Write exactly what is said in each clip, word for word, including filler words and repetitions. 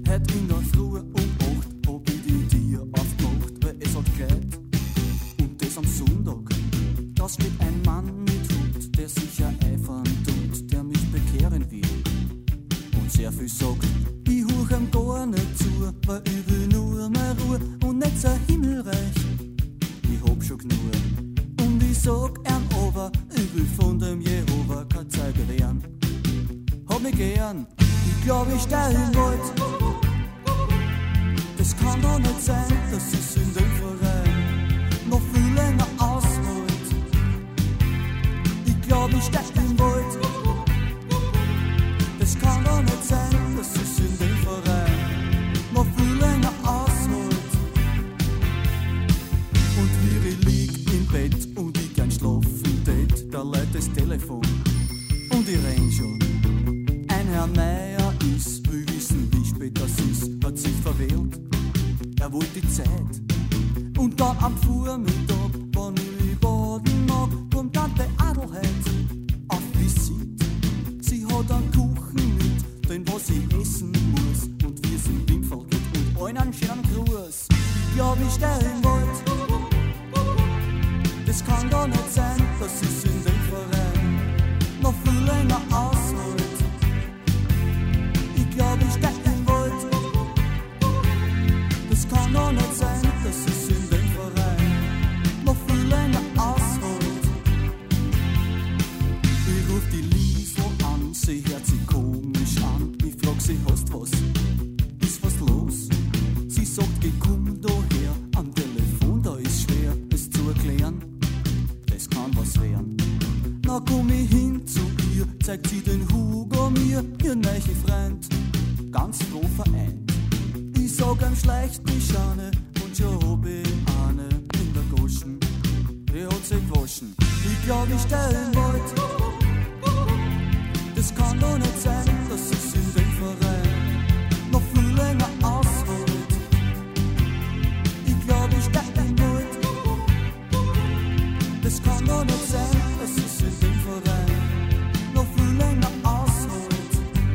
Hätt in der Früh um acht hab ich die Tier aufgemacht, weil es hat geht. Und das am Sonntag, da steht ein Mann mit Hut, der sicher eifern tut, der mich bekehren will. Und sehr viel sagt, ich huch ihm gar nicht zu, weil ich will nur mehr Ruhe und nicht so Himmelreich. Ich hab schon genug und ich sag ihm aber, ich will von dem Jehova kein Zeuge werden. Hab mich gern, ich glaub ich steh im Wald. Das kann doch nicht sein, dass ich in dem Verein noch viel länger aushält. Ich glaub ich steh im Wald. Das kann doch nicht sein, dass ich in dem Verein noch viel länger aushält. Und wie ich lieg im Bett und ich gern schlafen tät, da lädt das Telefon und ich renn schon. Ein Herr Meier ist, will wissen, wie spät das ist, hat sich verwählt. Er wollte die Zeit. Und dann am Vormittag, wann ich mich baden mag, kommt Tante Adelheid auf Visit. Sie hat einen Kuchen mit, den was ich essen muss. Und wir sind im Fall gut und allen einen schönen Gruß. Ich glaub, ich steh im Wald. Das kann doch nicht sein, dass ich in dem Verein noch viel länger aushält. Ich glaub, ich steh im Wald. Das kann doch nicht sein, dass ich in dem Verein noch viel länger aushält. Ich ruf die Liesl an, sie hört sich komisch an. Ich frag sie, hast was? Ist was los? Sie sagt, geh komm daher, am Telefon, da ist schwer, es zu erklären. Das kann was werden. Na komm ich hin zu ihr, zeigt sie den Hugo mir, ihr neiche Freund, ganz froh vereint. Ich sag ihm schleicht die Schane und schon hab ich eine in der Goschen, die hat sich gewaschen. Ich glaub, ich steh im Wald. Das kann doch nicht sein, dass ich in dem Verein noch viel länger aushält. Ich glaub, ich steh im Wald. Das kann doch nicht sein, dass ich in dem Verein noch viel länger aushält.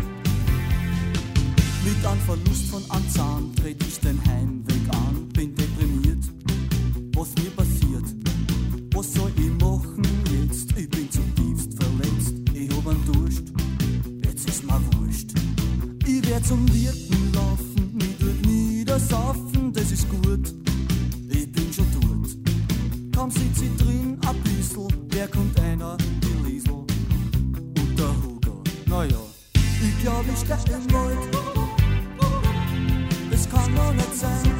Mit einem Verlust von einem Zahn tret ich den Heimweg an, bin deprimiert. Was mir passiert? Was soll ich machen jetzt? Ich bin zutiefst verletzt, ich hab einen Durst. Jetzt ist mir wurscht. Ich werd zum Wirten laufen, mich dort niedersaufen, das ist gut. Ich bin schon dort. Kaum sitz ich drin, ein bissl, wer kommt einer? Die Liesl und der Hugo. Naja, ich glaub, ich steh im Wald. Das kann doch nicht sein,